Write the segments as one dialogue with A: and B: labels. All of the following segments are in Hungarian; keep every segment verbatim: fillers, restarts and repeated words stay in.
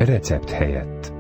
A: recept helyett.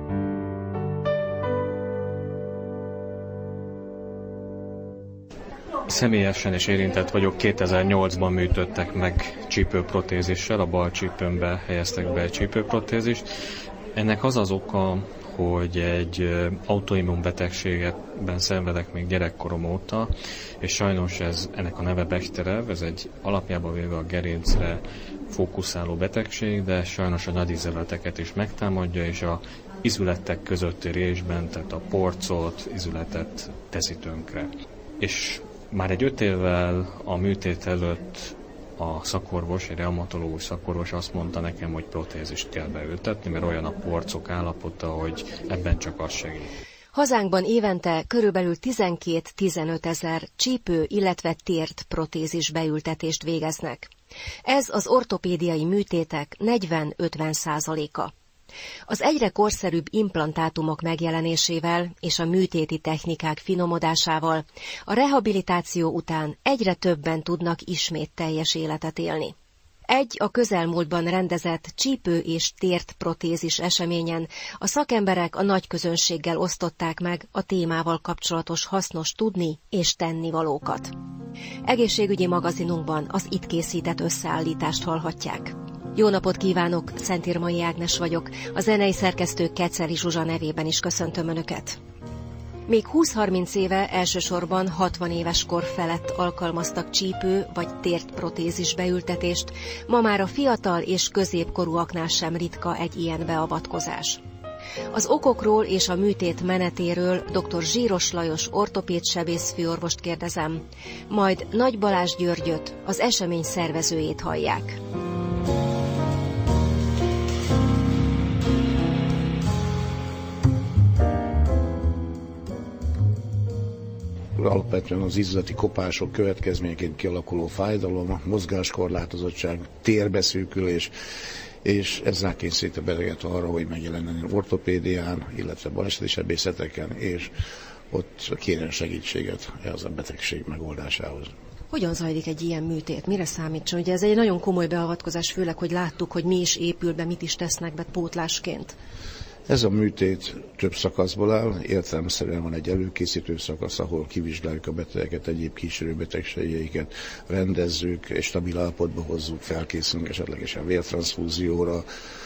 B: Személyesen is érintett vagyok, kétezer-nyolcban műtöttek meg csípőprotézissel, a bal csípőmbe helyeztek be egy csípőprotézist. Ennek az az oka, hogy egy autoimmun betegségben szenvedek még gyerekkorom óta, és sajnos ez, ennek a neve Bechterew, ez egy alapjában véve a gerincre fókuszáló betegség, de sajnos a nagyízületeket is megtámadja, és a izületek közötti résben, tehát a porcot, izületet teszi tönkre. És már egy öt évvel a műtét előtt a szakorvos, egy reumatológus szakorvos azt mondta nekem, hogy protézist kell beültetni, mert olyan a porcok állapota, hogy ebben csak az segít.
C: Hazánkban évente körülbelül tizenkét-tizenöt ezer csípő, illetve tért protézis beültetést végeznek. Ez az ortopédiai műtétek negyven-ötven százaléka. Az egyre korszerűbb implantátumok megjelenésével és a műtéti technikák finomodásával a rehabilitáció után egyre többen tudnak ismét teljes életet élni. Egy a közelmúltban rendezett csípő és tért protézis eseményen a szakemberek a nagy közönséggel osztották meg a témával kapcsolatos hasznos tudni és tennivalókat. Egészségügyi magazinunkban az itt készített összeállítást hallhatják. Jó napot kívánok, Szentírmai Ágnes vagyok, a zenei szerkesztő Keceli Zsuzsa nevében is köszöntöm Önöket. Még húsz-harminc éve elsősorban hatvan éves kor felett alkalmaztak csípő vagy tért protézis beültetést, ma már a fiatal és középkorúaknál sem ritka egy ilyen beavatkozás. Az okokról és a műtét menetéről dr. Zsíros Lajos ortopéd sebészfőorvost kérdezem, majd Nagy Balázs Györgyöt, az esemény szervezőjét hallják.
D: Alapvetően az izzati kopások következményeként kialakuló fájdalom, mozgáskorlátozottság, térbeszűkülés, és ez rákényszerít a beteget arra, hogy megjelenjen ortopédián, illetve baleseti sebészeteken, és ott kérjen segítséget az a betegség megoldásához.
C: Hogyan zajlik egy ilyen műtét? Mire számítson? Ugye ez egy nagyon komoly beavatkozás, főleg, hogy láttuk, hogy mi is épül be, mit is tesznek be pótlásként.
D: Ez a műtét több szakaszból áll, értelemszerűen van egy előkészítő szakasz, ahol kivizsgáljuk a betegeket, egyéb kísérő betegségeiket, rendezzük és stabil állapotba hozzuk, felkészülünk esetlegesen vértranszfúzióra,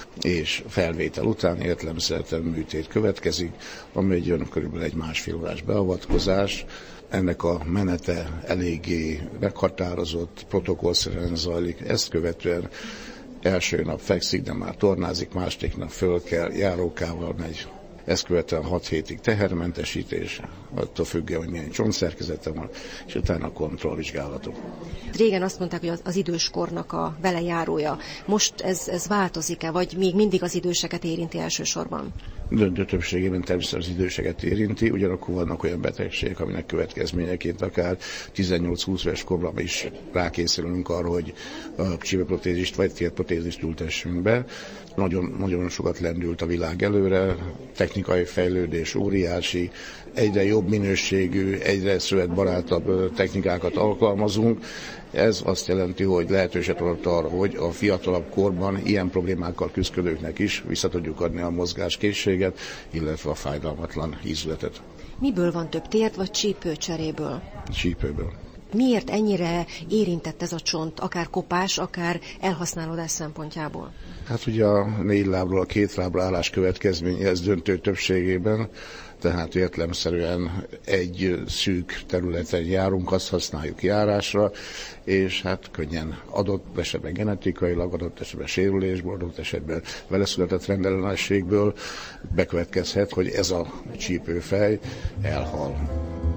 D: és felvétel után értelemszerűen műtét következik, ami egy olyan körülbelül egy másfél órás beavatkozás. Ennek a menete eléggé meghatározott, protokollszerűen zajlik, ezt követően első nap fekszik, de már tornázik, második nap föl kell, járókával megy. Ezt követően hat hétig tehermentesítés, attól függően, hogy milyen csontszerkezete van, és utána a kontrollvizsgálatok.
C: Régen azt mondták, hogy az, az időskornak a velejárója. Most ez, ez változik-e, vagy még mindig az időseket érinti elsősorban?
D: Döntő többségében természetesen az időseket érinti, ugyanakkor vannak olyan betegségek, aminek következményeként akár tizennyolc-húsz éves korban is rákényszerülünk arra, hogy a csípőprotézist vagy térprotézist ültessünk be. Nagyon, nagyon sokat lendült a világ előre, technikai fejlődés óriási, egyre jobb minőségű, egyre szövetbarátabb technikákat alkalmazunk. Ez azt jelenti, hogy lehetőség adott arra, hogy a fiatalabb korban ilyen problémákkal küzdködőknek is vissza tudjuk adni a mozgáskészséget, illetve a fájdalmatlan ízületet.
C: Miből van több, tért vagy csípő cseréből?
D: Csípőből.
C: Miért ennyire érintett ez a csont, akár kopás, akár elhasználódás szempontjából?
D: Hát ugye a négy lábról a két lábra állás következménye ez döntő többségében, tehát értelemszerűen egy szűk területen járunk, azt használjuk járásra, és hát könnyen adott esetben genetikailag, adott esetben sérülésből, adott esetben vele született rendellenességből bekövetkezhet, hogy ez a csípőfej elhal.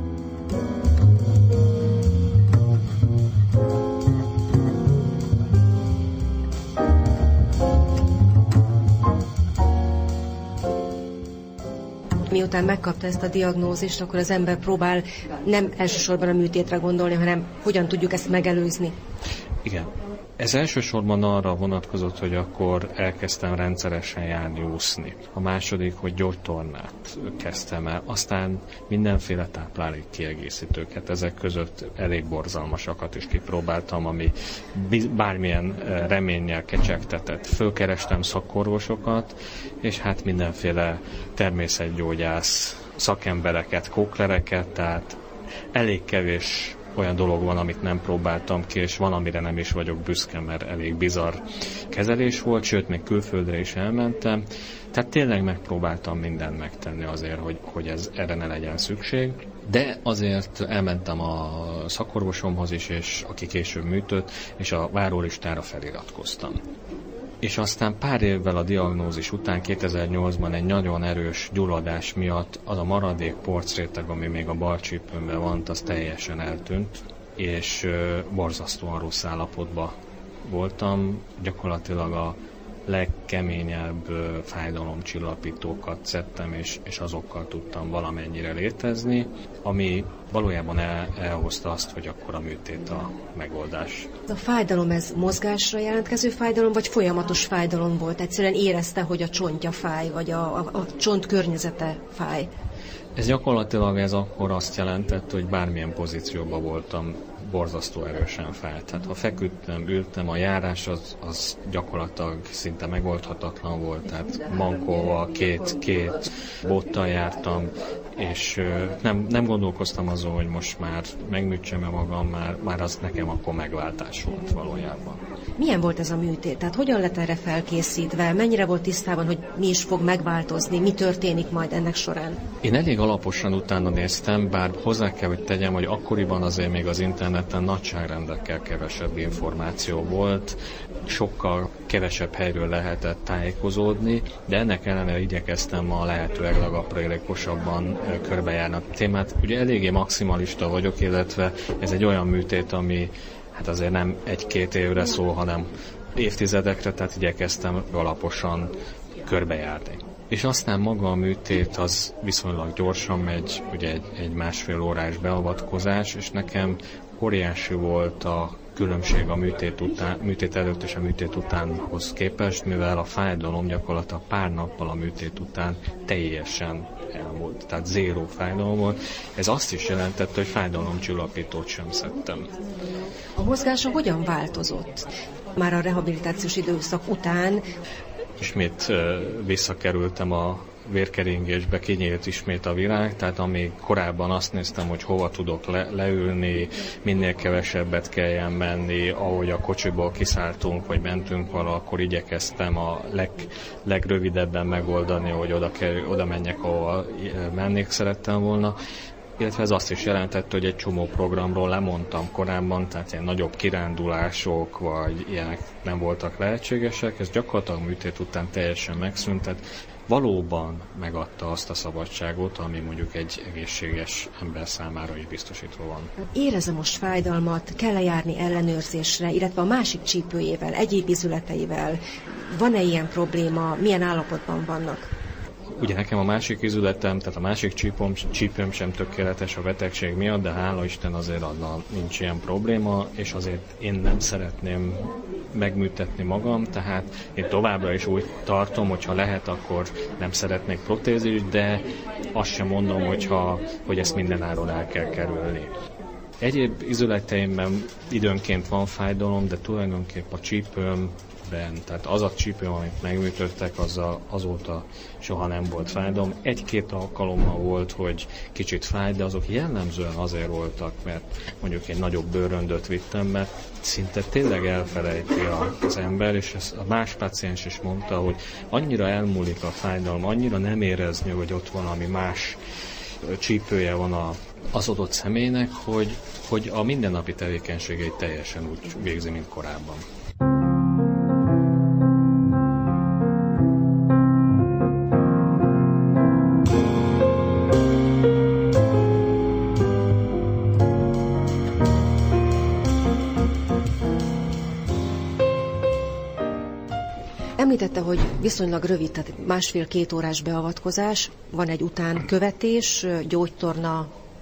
C: Miután megkapta ezt a diagnózist, akkor az ember próbál nem elsősorban a műtétre gondolni, hanem hogyan tudjuk ezt megelőzni.
B: Igen. Ez elsősorban arra vonatkozott, hogy akkor elkezdtem rendszeresen járni úszni. A második, hogy gyógytornát kezdtem el. Aztán mindenféle táplálék kiegészítőket. Ezek között elég borzalmasakat is kipróbáltam, ami bármilyen reménnyel kecsegtetett. Fölkerestem szakorvosokat, és hát mindenféle természetgyógyász szakembereket, kóklereket, tehát elég kevés olyan dolog van, amit nem próbáltam ki, és van, amire nem is vagyok büszke, mert elég bizarr kezelés volt, sőt, még külföldre is elmentem. Tehát tényleg megpróbáltam mindent megtenni azért, hogy, hogy ez erre ne legyen szükség. De azért elmentem a szakorvosomhoz is, és aki később műtött, és a várólistára feliratkoztam. És aztán pár évvel a diagnózis után, kétezer-nyolcban egy nagyon erős gyulladás miatt az a maradék porcréteg, ami még a bal csípőmben van, az teljesen eltűnt, és borzasztóan rossz állapotban voltam. Gyakorlatilag a legkeményebb fájdalomcsillapítókat szedtem, és, és azokkal tudtam valamennyire létezni, ami valójában el, elhozta azt, hogy akkor a műtét a megoldás.
C: A fájdalom, ez mozgásra jelentkező fájdalom, vagy folyamatos fájdalom volt? Egyszerűen érezte, hogy a csontja fáj, vagy a, a, a csont környezete fáj?
B: Ez gyakorlatilag ez akkor azt jelentett, hogy bármilyen pozícióban voltam, borzasztó erősen fájt. Tehát ha feküdtem, ültem, a járás az, az gyakorlatilag szinte megoldhatatlan volt, tehát mankolva, két, két bottal jártam, és nem, nem gondolkoztam azon, hogy most már megműtsem-e magam, már, már az nekem akkor megváltás volt valójában.
C: Milyen volt ez a műtét? Tehát hogyan lett erre felkészítve? Mennyire volt tisztában, hogy mi is fog megváltozni? Mi történik majd ennek során?
B: Én elég alaposan utána néztem, bár hozzá kell, hogy tegyem, hogy akkoriban azért még az interneten nagyságrendekkel kevesebb információ volt, sokkal kevesebb helyről lehetett tájékozódni, de ennek ellenére igyekeztem a lehetőleg legaprólékosabban körbejárni a témát. Ugye eléggé maximalista vagyok, illetve ez egy olyan műtét, ami hát azért nem egy-két évre szól, hanem évtizedekre, tehát igyekeztem alaposan körbejárni. És aztán maga a műtét az viszonylag gyorsan megy, ugye egy, egy másfél órás beavatkozás, és nekem óriási volt a különbség a műtét, után, műtét előtt és a műtét utánhoz képest, mivel a fájdalom gyakorlatilag pár nappal a műtét után teljesen elmúlt, tehát zéró fájdalom volt. Ez azt is jelentette, hogy fájdalomcsillapítót sem szedtem.
C: A mozgása hogyan változott? Már a rehabilitációs időszak után
B: ismét uh, visszakerültem a vérkeringésbe, kinyílt ismét a világ, tehát amíg korábban azt néztem, hogy hova tudok le- leülni, minél kevesebbet kelljen menni, ahogy a kocsiból kiszálltunk, vagy mentünk vala, akkor igyekeztem a leg- legrövidebben megoldani, hogy oda, kerül, oda menjek, ahova mennék szerettem volna. Illetve ez azt is jelentette, hogy egy csomó programról lemondtam korábban, tehát ilyen nagyobb kirándulások, vagy ilyenek nem voltak lehetségesek. Ez gyakorlatilag műtét után teljesen megszűnt, tehát valóban megadta azt a szabadságot, ami mondjuk egy egészséges ember számára is biztosítva van.
C: Érezze most fájdalmat, kell-e járni ellenőrzésre, illetve a másik csípőjével, egyéb izületeivel? Van-e ilyen probléma, milyen állapotban vannak?
B: Ugye nekem a másik izületem, tehát a másik csípőm, csípőm sem tökéletes a betegség miatt, de hála Isten azért azzal nincs ilyen probléma, és azért én nem szeretném megműtetni magam, tehát én továbbra is úgy tartom, hogyha lehet, akkor nem szeretnék protézist, de azt sem mondom, hogyha, hogy ezt mindenáron el kell kerülni. Egyéb izületeimben időnként van fájdalom, de tulajdonképpen a csípőm, Ben, tehát az a csípőm, amit megműtöttek, az a, azóta soha nem volt fájdalom. Egy-két alkalommal volt, hogy kicsit fáj, de azok jellemzően azért voltak, mert mondjuk egy nagyobb bőröndöt vittem, mert szinte tényleg elfelejti az ember, és ezt a más páciens is mondta, hogy annyira elmúlik a fájdalom, annyira nem érezni, hogy ott valami más csípője van a, az adott személynek, hogy, hogy a mindennapi tevékenységeit teljesen úgy végzi, mint korábban.
C: Említette, hogy viszonylag rövid, tehát másfél-két órás beavatkozás, van egy utánkövetés, gyógytorna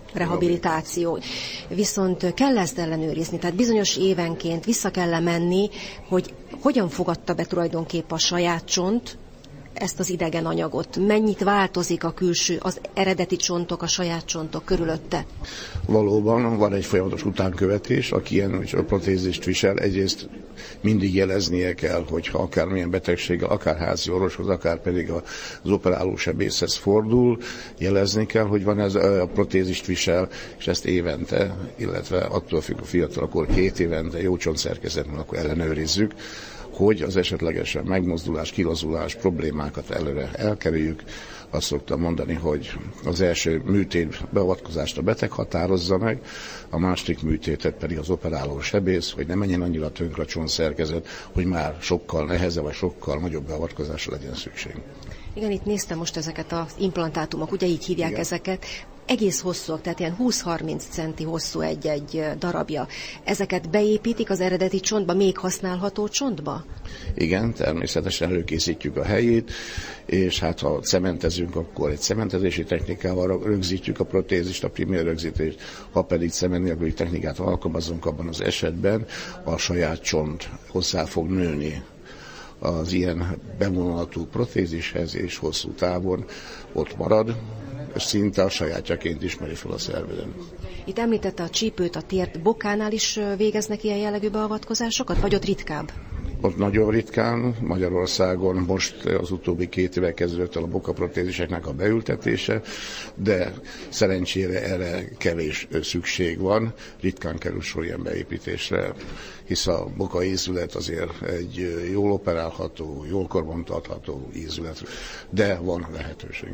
C: rehabilitáció. Viszont kell ezt ellenőrizni, tehát bizonyos évenként vissza kell menni, hogy hogyan fogadta be tulajdonképp a saját csont ezt az idegen anyagot. Mennyit változik a külső, az eredeti csontok, a saját csontok körülötte?
D: Valóban van egy folyamatos utánkövetés, aki ilyen protézist visel, egyrészt mindig jeleznie kell, hogyha akármilyen betegséggel, akár házi orvoshoz, akár pedig az operáló sebészhez fordul, jelezni kell, hogy van ez a protézist visel, és ezt évente, illetve attól függ a fiatal, akkor két évente jó csontszerkezetben akkor ellenőrizzük, hogy az esetlegesen megmozdulás, kilazulás problémákat előre elkerüljük. Azt szoktam mondani, hogy az első műtét beavatkozást a beteg határozza meg, a második műtétet pedig az operáló sebész, hogy ne menjen annyira tönkre a csontszerkezet, hogy már sokkal nehezebb, vagy sokkal nagyobb beavatkozásra legyen szükség.
C: Igen, itt néztem most ezeket az implantátumok, ugye így hívják Igen. ezeket. Egész hosszúak, tehát ilyen húsz-harminc centi hosszú egy-egy darabja. Ezeket beépítik az eredeti csontba, még használható csontba?
D: Igen, természetesen előkészítjük a helyét, és hát ha cementezünk, akkor egy cementezési technikával rögzítjük a protézist, a primér rögzítést, ha pedig cement nélküli technikát alkalmazunk, abban az esetben a saját csont hozzá fog nőni az ilyen bevonulatú protézishez, és hosszú távon ott marad, és szinte a sajátjaként ismeri fel a szervezet.
C: Itt említette a csípőt, a tért, bokánál is végeznek ilyen jellegű beavatkozásokat, vagy ott ritkább?
D: Ott nagyon ritkán, Magyarországon most az utóbbi két éve kezdődött el a bokaprotéziseknek a beültetése, de szerencsére erre kevés szükség van, ritkán kerül sor ilyen beépítésre, hisz a boka ízület azért egy jól operálható, jól karbantartható ízület, de van lehetőség.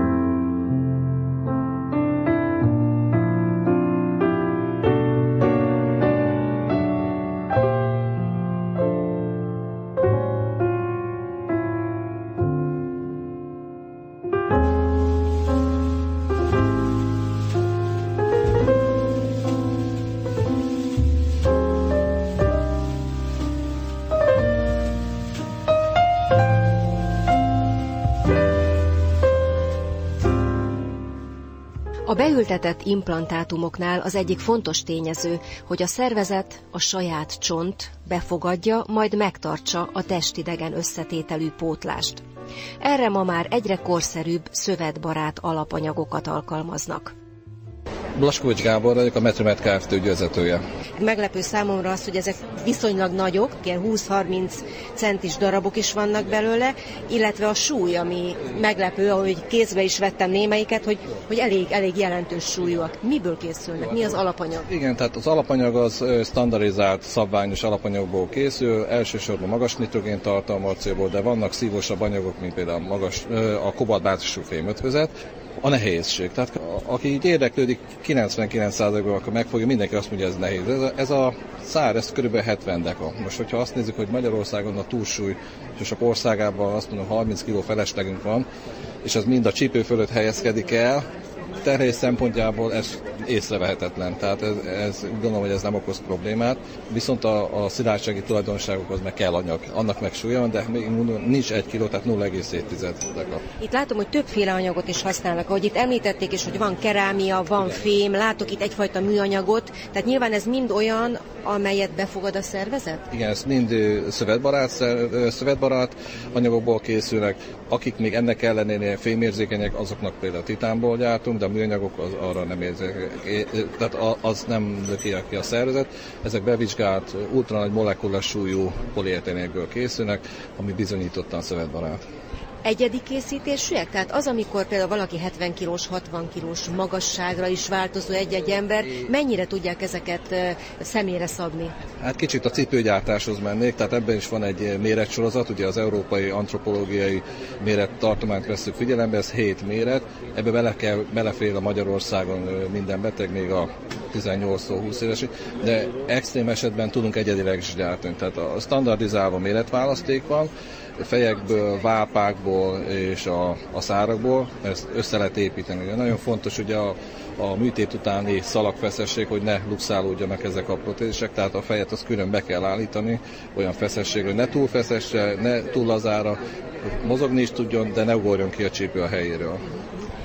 C: A beültetett implantátumoknál az egyik fontos tényező, hogy a szervezet a saját csont befogadja, majd megtartsa a testidegen összetételű pótlást. Erre ma már egyre korszerűbb, szövetbarát alapanyagokat alkalmaznak.
A: Blaskovics Gábor vagyok, a Metromed Kft. Ügyvezetője.
C: Meglepő számomra az, hogy ezek viszonylag nagyok, ilyen húsz-harminc centis darabok is vannak belőle, illetve a súly, ami meglepő, ahogy kézbe is vettem némelyiket, hogy, hogy elég, elég jelentős súlyúak. Miből készülnek? Mi az alapanyag?
A: Igen, tehát az alapanyag az standardizált, szabványos alapanyagból készül, elsősorban magas nitrogén tartalmú acélból, de vannak szívósabb anyagok, mint például magas, a kobaltbázisú fémötvözet. A nehézség. Tehát aki így érdeklődik, kilencvenkilenc százalékban akkor megfogja, mindenki azt mondja, ez nehéz. Ez a, ez a szár, ez kb. hetven deka. Most, hogyha azt nézzük, hogy Magyarországon a túlsúly, és a országában azt mondom, harminc kiló feleslegünk van, és az mind a csípő fölött helyezkedik el, terhés szempontjából ez észrevehetetlen, tehát ez, ez, gondolom, hogy ez nem okoz problémát, viszont a, a szilárdsági tulajdonságokhoz meg kell anyag, annak meg súlya van, de még mondom, nincs egy kiló, tehát nulla egész hét deka.
C: Itt látom, hogy többféle anyagot is használnak, ahogy itt említették is, hogy van kerámia, van Igen. fém, látok itt egyfajta műanyagot, tehát nyilván ez mind olyan, amelyet befogad a szervezet?
A: Igen, ez mind szövetbarát, szövetbarát anyagokból készülnek, akik még ennek ellenére fémérzékenyek, azoknak például titánból gyártunk, de a műanyagok az arra nem érzékenyek, tehát az nem löki ki a szervezet. Ezek bevizsgált, ultranagy molekular súlyú polietilénekből készülnek, ami bizonyítottan szövetbarát.
C: Egyedi készítésűek? Tehát az, amikor például valaki hetven kilós, hatvan kilós magasságra is változó egy-egy ember, mennyire tudják ezeket személyre szabni?
A: Hát kicsit a cipőgyártáshoz mennék, tehát ebben is van egy méretsorozat, ugye az európai antropológiai mérettartományt veszük figyelembe, ez hét méret, ebbe bele kell, belefér a Magyarországon minden beteg, még a tizennyolctól húsz évesig, de extrém esetben tudunk egyedileg is gyártani, tehát a standardizálva méretválaszték van, fejekből, vápákból és a, a szárakból, ezt össze lehet építeni. Ugye nagyon fontos ugye a, a műtét utáni szalagfeszesség, hogy ne luxálódjanak ezek a protézisek, tehát a fejet az külön be kell állítani, olyan feszesség, hogy ne túl feszesse, ne túl lazára, mozogni is tudjon, de ne ugorjon ki a csípő a helyéről.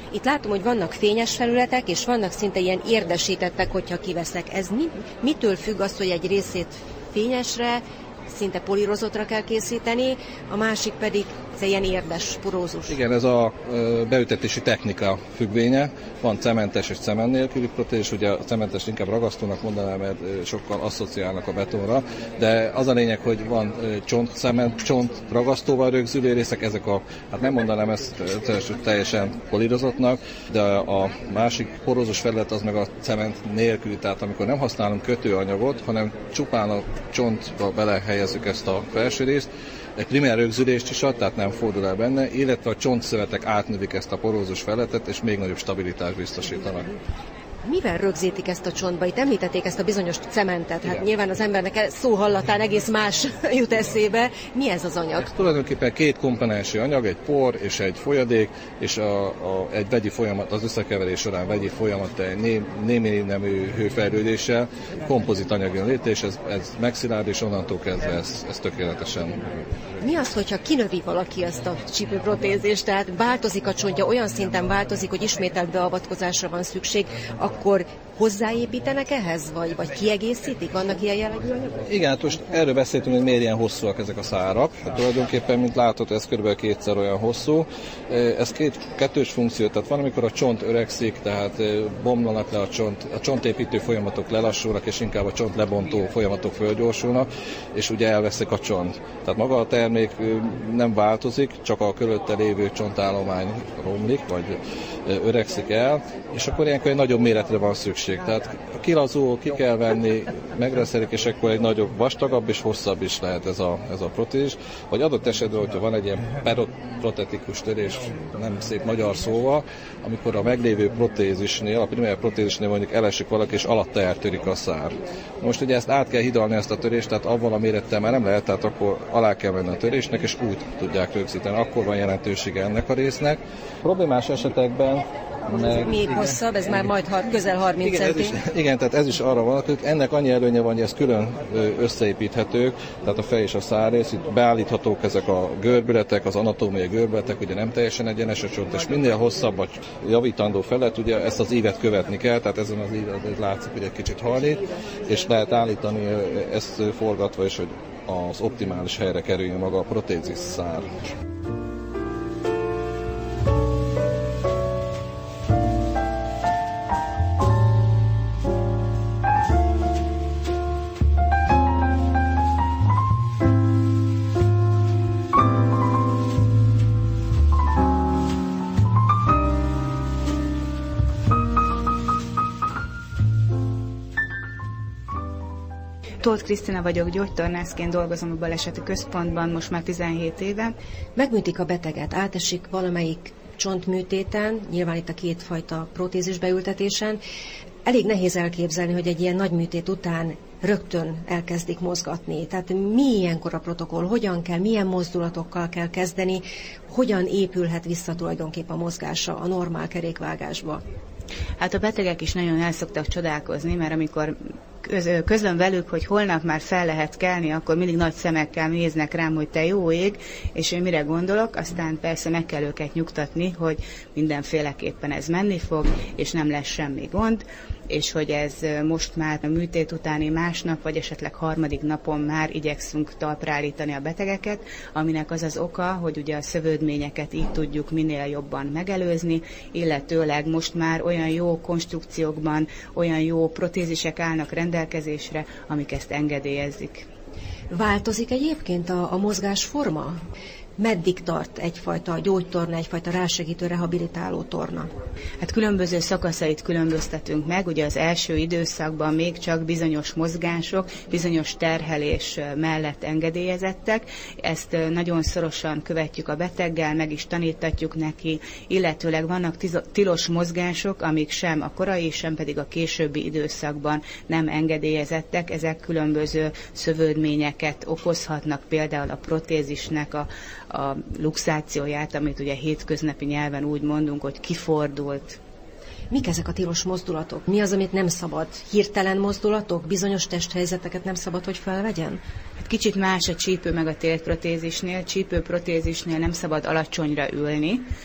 C: Itt látom, hogy vannak fényes felületek, és vannak szinte ilyen érdesítettek, hogyha kiveszek. Ez mi, mitől függ az, hogy egy részét fényesre, szinte polírozottra kell készíteni, a másik pedig ez ilyen érdes, porózus.
A: Igen, ez a beültetési technika függvénye. Van cementes és cement nélküli protézis, ugye a cementes inkább ragasztónak mondanám, mert sokkal asszociálnak a betonra, de az a lényeg, hogy van csont, cement, csont ragasztóval rögzülő részek, ezek a, hát nem mondanám ezt teljesen polírozottnak, de a másik porózus felület az meg a cement nélküli, tehát amikor nem használunk kötőanyagot, hanem csupán a csontba belehelyezzük ezt a felső részt, egy primer rögzülést is ad, tehát nem fordul el benne, illetve a csontszövetek átnövik ezt a porózus felületet, és még nagyobb stabilitást biztosítanak.
C: Mivel rögzítik ezt a csontba? Itt említették ezt a bizonyos cementet. Hát
A: igen.
C: Nyilván az embernek szó hallatán egész más jut eszébe. Mi ez az anyag?
A: Ez tulajdonképpen két komponensű anyag, egy por és egy folyadék, és a, a, egy vegyi folyamat, az összekeverés során vegyi folyamat egy né, némi nemű hőfejlődéssel kompozit anyag jön létre, és ez, ez megszilárd, és onnantól kezdve ez, ez tökéletesen.
C: Mi az, hogyha kinövi valaki ezt a csípőprotézist, tehát változik a csontja, olyan szinten változik, hogy ismételt beavatkozásra van szükség, akkor hozzáépítenek ehhez, vagy, vagy kiegészítik? Vannak ilyen jellegű anyagok?
A: Igen, hát most erről beszéltünk, hogy miért ilyen hosszúak ezek a szárak. Hát tulajdonképpen, mint látható, ez kb. kétszer olyan hosszú. Ez két, kettős funkció, tehát van, amikor a csont öregszik, tehát bomlanak le a csont, a csontépítő folyamatok lelassulnak, és inkább a csont lebontó folyamatok fölgyorsulnak, és ugye elveszik a csont. Tehát maga a termék nem változik, csak a körülötte lévő csontállomány romlik, vagy öregszik el, és akkor ilyenkor egy nagyobb méretre van szükség. Tehát a kilazul, ki kell venni, megreszelik, és akkor egy nagyobb, vastagabb és hosszabb is lehet ez a, ez a protézis. Vagy adott esetben, hogyha van egy ilyen protetikus törés, nem szép magyar szóval, amikor a meglévő protézisnél, a primer protézisnél mondjuk elesik valaki, és alatta eltörik a szár. Most ugye ezt át kell hidalni, ezt a törést, tehát abban a mérettel már nem lehet, tehát akkor alá kell menni a törésnek, és úgy tudják rögzíteni. Akkor van jelentősége ennek a résznek. Problémás esetekben
C: meg, még hosszabb, ez már majd közel harminc
A: igen,
C: centi.
A: Is, igen, tehát ez is arra van, hogy ennek annyi előnye van, hogy ez külön összeépíthetők, tehát a fej és a szárrész, itt beállíthatók ezek a görbületek, az anatómiai görbületek, ugye nem teljesen egyenes a csont, és minél hosszabb a javítandó felett, ugye ezt az ívet követni kell, tehát ezen az ívet látszik, hogy egy kicsit hajlít, és lehet állítani ezt forgatva is, hogy az optimális helyre kerüljön maga a protézis szár.
E: Tóth Krisztina vagyok, gyógytornászként dolgozom a Baleseti Központban most már tizenhét éve.
C: Megműtik a beteget, átesik valamelyik csontműtéten, nyilván itt a kétfajta protézis beültetésen. Elég nehéz elképzelni, hogy egy ilyen nagy műtét után rögtön elkezdik mozgatni. Tehát mi ilyenkor a protokoll, hogyan kell, milyen mozdulatokkal kell kezdeni, hogyan épülhet vissza tulajdonképpen a mozgása a normál kerékvágásba?
E: Hát a betegek is nagyon el szoktak csodálkozni, mert amikor közlöm velük, hogy holnap már fel lehet kelni, akkor mindig nagy szemekkel néznek rám, hogy te jó ég, és én mire gondolok, aztán persze meg kell őket nyugtatni, hogy mindenféleképpen ez menni fog, és nem lesz semmi gond, és hogy ez most már a műtét utáni másnap, vagy esetleg harmadik napon már igyekszünk talpra állítani a betegeket, aminek az az oka, hogy ugye a szövődményeket így tudjuk minél jobban megelőzni, illetőleg most már olyan jó konstrukciókban, olyan jó protézisek állnak rendelkezésre, amik ezt engedélyezik.
C: Változik egyébként a, a mozgásforma? Meddig tart egyfajta gyógytorna, egyfajta rásegítő, rehabilitáló torna?
E: Hát különböző szakaszait különböztetünk meg. Ugye az első időszakban még csak bizonyos mozgások, bizonyos terhelés mellett engedélyezettek. Ezt nagyon szorosan követjük a beteggel, meg is tanítatjuk neki, illetőleg vannak tilos mozgások, amik sem a korai, sem pedig a későbbi időszakban nem engedélyezettek. Ezek különböző szövődményeket okozhatnak, például a protézisnek a a luxációját, amit ugye hétköznapi nyelven úgy mondunk, hogy kifordult.
C: Mik ezek a tilos mozdulatok? Mi az, amit nem szabad? Hirtelen mozdulatok? Bizonyos testhelyzeteket nem szabad, hogy felvegyen?
E: Hát kicsit más a csípő meg a térprotézisnél. Csípőprotézisnél nem szabad alacsonyra ülni.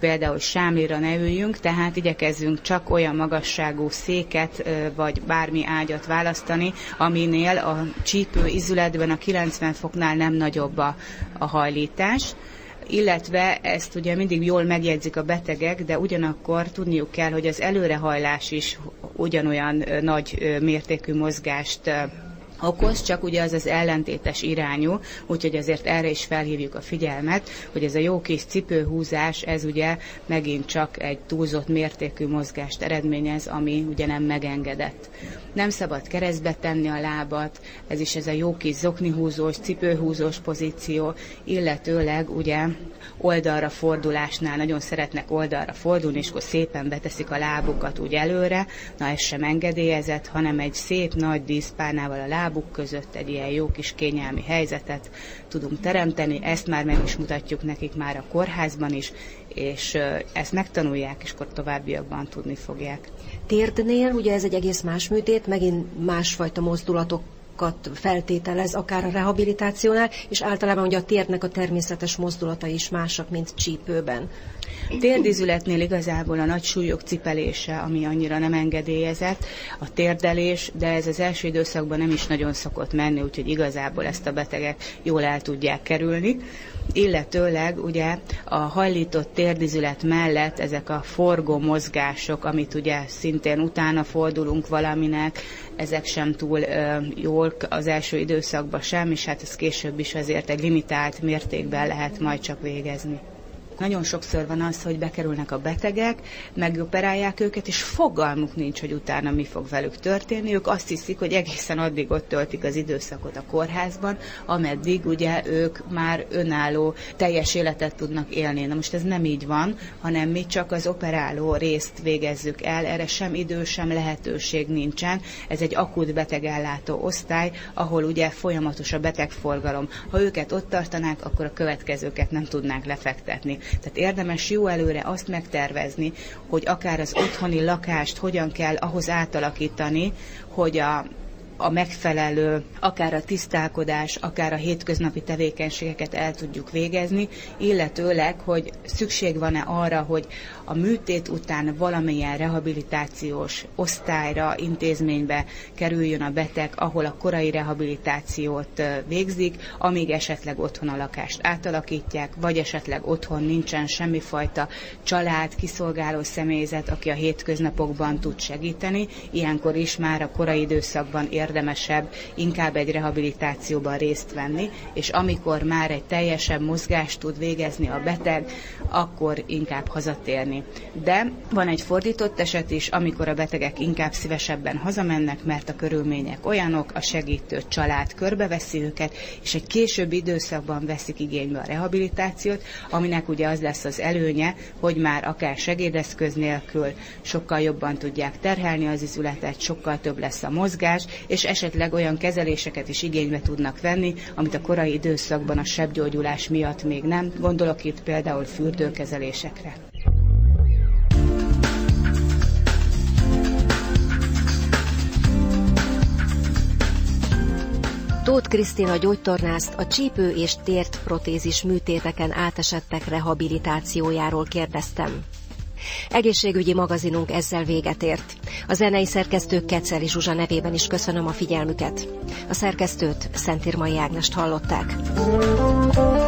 E: például sámlira ne üljünk, tehát igyekezzünk csak olyan magasságú széket vagy bármi ágyat választani, aminél a csípő izületben a kilencven foknál nem nagyobb a, a hajlítás. Illetve ezt ugye mindig jól megjegyzik a betegek, de ugyanakkor tudniuk kell, hogy az előrehajlás is ugyanolyan nagy mértékű mozgást okoz, csak ugye az az ellentétes irányú, úgyhogy azért erre is felhívjuk a figyelmet, hogy ez a jó kis cipőhúzás, ez ugye megint csak egy túlzott mértékű mozgást eredményez, ami ugye nem megengedett. Nem szabad keresztbe tenni a lábat, ez is ez a jó kis zoknihúzós, cipőhúzós pozíció, illetőleg ugye oldalra fordulásnál nagyon szeretnek oldalra fordulni, és akkor szépen beteszik a lábukat úgy előre, na ez sem engedélyezett, hanem egy szép nagy díszpárnával a lábuk között egy ilyen jó kis kényelmi helyzetet tudunk teremteni, ezt már meg is mutatjuk nekik már a kórházban is, és ezt megtanulják, és akkor továbbiakban tudni fogják.
C: Térdnél ugye ez egy egész más műtét, megint másfajta mozdulatok feltételez, akár a rehabilitációnál, és általában ugye a térdnek a természetes mozdulata is másak, mint csípőben.
E: Térdizületnél igazából a nagy súlyok cipelése, ami annyira nem engedélyezett, a térdelés, de ez az első időszakban nem is nagyon szokott menni, úgyhogy igazából ezt a betegek jól el tudják kerülni. Illetőleg ugye a hajlított térdizület mellett ezek a forgó mozgások, amit ugye szintén utána fordulunk valaminek, ezek sem túl ö, jól az első időszakban sem, és hát ez később is azért egy limitált mértékben lehet majd csak végezni. Nagyon sokszor van az, hogy bekerülnek a betegek, megoperálják őket, és fogalmuk nincs, hogy utána mi fog velük történni. Ők azt hiszik, hogy egészen addig ott töltik az időszakot a kórházban, ameddig ugye ők már önálló, teljes életet tudnak élni. Na most ez nem így van, hanem mi csak az operáló részt végezzük el, erre sem idő, sem lehetőség nincsen. Ez egy akut betegellátó osztály, ahol ugye folyamatos a betegforgalom. Ha őket ott tartanák, akkor a következőket nem tudnánk lefektetni. Tehát érdemes jó előre azt megtervezni, hogy akár az otthoni lakást hogyan kell ahhoz átalakítani, hogy a a megfelelő, akár a tisztálkodás, akár a hétköznapi tevékenységeket el tudjuk végezni, illetőleg, hogy szükség van-e arra, hogy a műtét után valamilyen rehabilitációs osztályra, intézménybe kerüljön a beteg, ahol a korai rehabilitációt végzik, amíg esetleg otthon a lakást átalakítják, vagy esetleg otthon nincsen semmifajta család, kiszolgáló személyzet, aki a hétköznapokban tud segíteni. Ilyenkor is már a korai időszakban érdemesebb inkább egy rehabilitációban részt venni, és amikor már egy teljesebb mozgást tud végezni a beteg, akkor inkább hazatérni. De van egy fordított eset is, amikor a betegek inkább szívesebben hazamennek, mert a körülmények olyanok, a segítő család körbeveszi őket, és egy későbbi időszakban veszik igénybe a rehabilitációt, aminek ugye az lesz az előnye, hogy már akár segédeszköz nélkül sokkal jobban tudják terhelni az izületet, sokkal több lesz a mozgás, és esetleg olyan kezeléseket is igénybe tudnak venni, amit a korai időszakban a sebgyógyulás miatt még nem. Gondolok itt például fürdőkezelésekre.
C: Tóth Krisztina gyógytornászt a csípő és térdprotézis műtéteken átesettek rehabilitációjáról kérdeztem. Egészségügyi magazinunk ezzel véget ért. A zenei szerkesztő Keceli Zsuzsa nevében is köszönöm a figyelmüket. A szerkesztőt, Szentírmai Ágnest hallották.